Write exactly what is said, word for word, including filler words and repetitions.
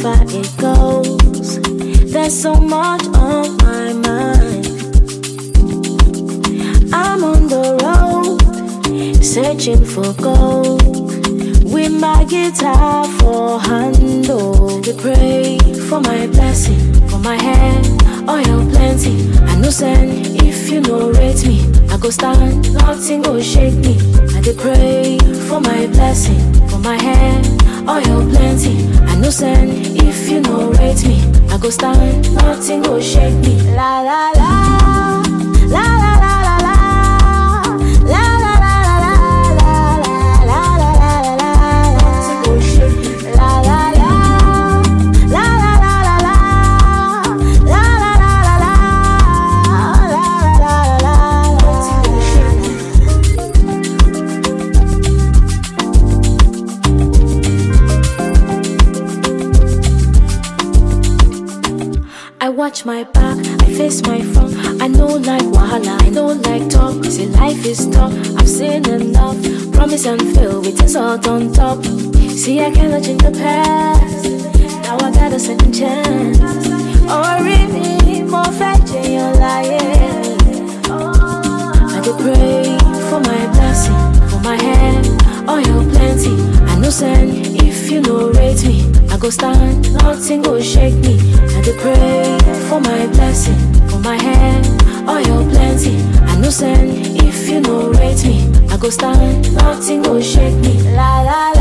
far it goes. There's so much on my mind. I'm on the road, searching for gold, with my guitar for handle. They pray for my blessing, for my head, oil plenty. I know send if you no rate me, I go stand, nothing go shake me. I dey pray for my blessing, for my head, oil plenty. I know send if you no rate me, I go stand, nothing go shake me. La la la, la la la la la, la la la la la la la la la la, nothing go shake me. La la la, la la la la la, la la la la la, la la la la, nothing go shake me. I watch my back, I face my front. I know like wahala, I know like talk. Say life is tough, I've seen enough. Promise and fail with this all on top. See I cannot change the past, now I got a second chance. Oh really, more fetch in your life. I dey pray for my blessing, for my head, oil plenty. I know send if you no rate me, I go stand, nothing go shake me. I dey pray for my blessing, for my head, oil plenty. I know send if you no rate me, I go stand, nothing go shake me. La la la.